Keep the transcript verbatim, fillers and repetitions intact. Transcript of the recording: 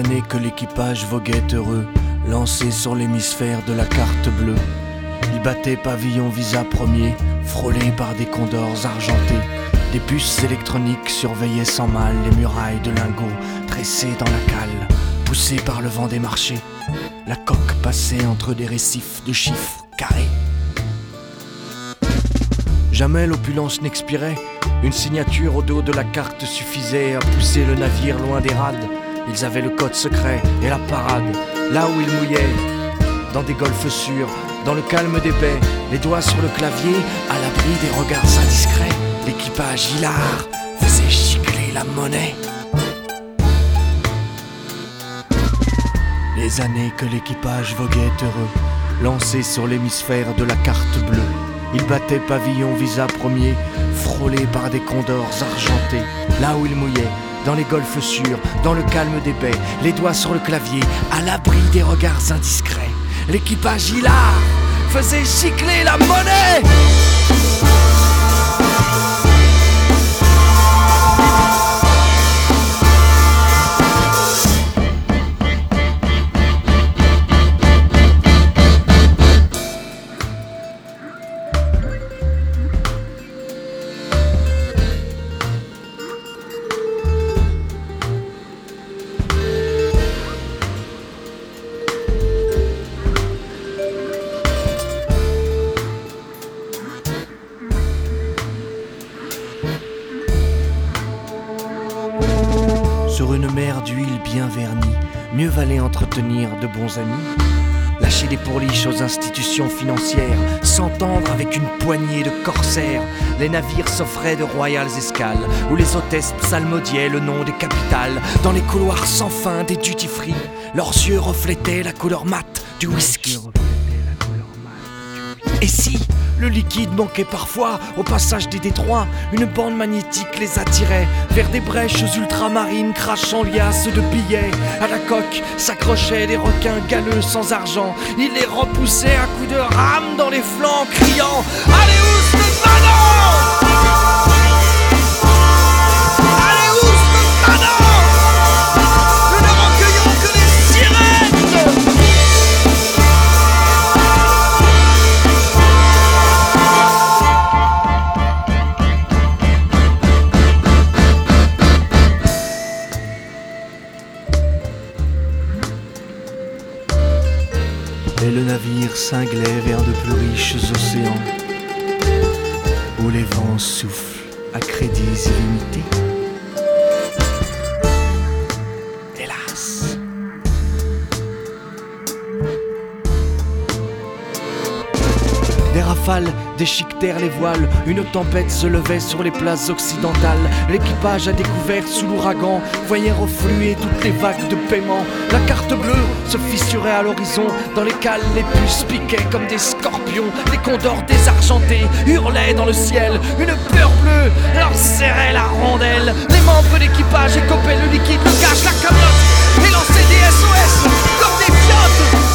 années que l'équipage voguait heureux, lancé sur l'hémisphère de la carte bleue. Il battait pavillon visa premier, frôlé par des condors argentés. Des puces électroniques surveillaient sans mal les murailles de lingots tressés dans la cale, poussés par le vent des marchés. La coque passait entre des récifs de chiffres carrés. Jamais l'opulence n'expirait, une signature au dos de la carte suffisait à pousser le navire loin des rades. Ils avaient le code secret et la parade, là où ils mouillaient, dans des golfes sûrs, dans le calme des baies, les doigts sur le clavier, à l'abri des regards indiscrets. L'équipage hilar faisait gicler la monnaie. Les années que l'équipage voguait heureux, lancé sur l'hémisphère de la carte bleue. Il battait pavillon visa premier, frôlé par des condors argentés. Là où il mouillait, dans les golfes sûrs, dans le calme des baies, les doigts sur le clavier, à l'abri des regards indiscrets. L'équipage hilar faisait gicler la monnaie. Sur une mer d'huile bien vernie, mieux valait entretenir de bons amis. Lâcher des pourliches aux institutions financières, s'entendre avec une poignée de corsaires. Les navires s'offraient de royales escales, où les hôtesses psalmodiaient le nom des capitales. Dans les couloirs sans fin des duty-free, leurs yeux reflétaient la couleur mate du whisky. Et si le liquide manquait parfois au passage des détroits, une bande magnétique les attirait vers des brèches ultramarines crachant liasses de billets. À la coque s'accrochaient des requins galeux sans argent. Ils les repoussaient à coups de rame dans les flancs, criant « Allez où ce manon ! Allez où ce manon ! Nous ne recueillons que les sirènes !» Et le navire cinglait vers de plus riches océans, où les vents soufflent à crédits illimités. Hélas. Des rafales déchiquetèrent les voiles, une tempête se levait sur les places occidentales. L'équipage à découvert sous l'ouragan voyait refluer toutes les vagues de paiement. La carte bleue se fissurait à l'horizon, dans les cales les puces piquaient comme des scorpions. Les condors désargentés hurlaient dans le ciel, une peur bleue leur serrait la rondelle. Les membres d'équipage écopaient le liquide, le gage, la calotte et lançaient des S O S comme des fiottes.